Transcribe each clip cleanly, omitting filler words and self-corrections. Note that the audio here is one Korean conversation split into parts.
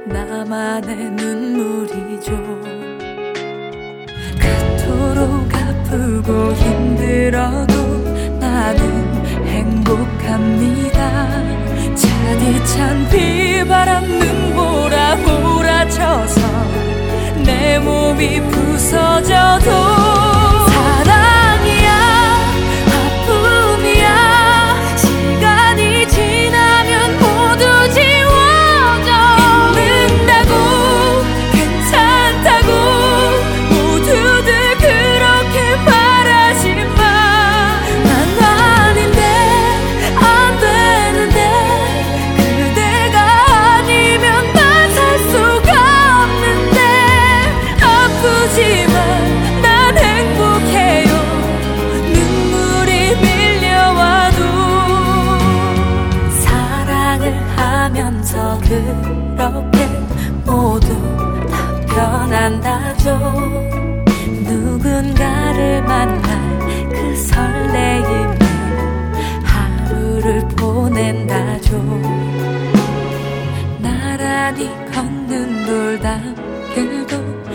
나만의 눈물이죠. 그토록 아프고 힘들어도 나는 행복합니다. 차디찬 비바람 눈보라 몰아쳐서 내 몸이 부서져도 사랑이야 아픔이야 시간이 지나면 모두 지워져. 잊는다고 괜찮다고 모두들 그렇게 말하지마. 난 아닌데 안 되는데 그대가 아니면 난 살 수가 없는데. 아프지만 난 행복해요. 눈물이 밀려와도 사랑을 하면서 그렇게 모두 다 변한다죠. 누군가를 만날 그 설레임에 하루를 보낸다죠. 나란히 걷는 돌담길도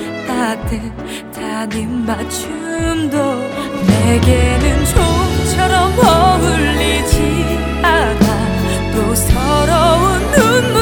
따뜻한 입맞춤도 내게는 좀처럼 어울리지 않아. 또 서러운 눈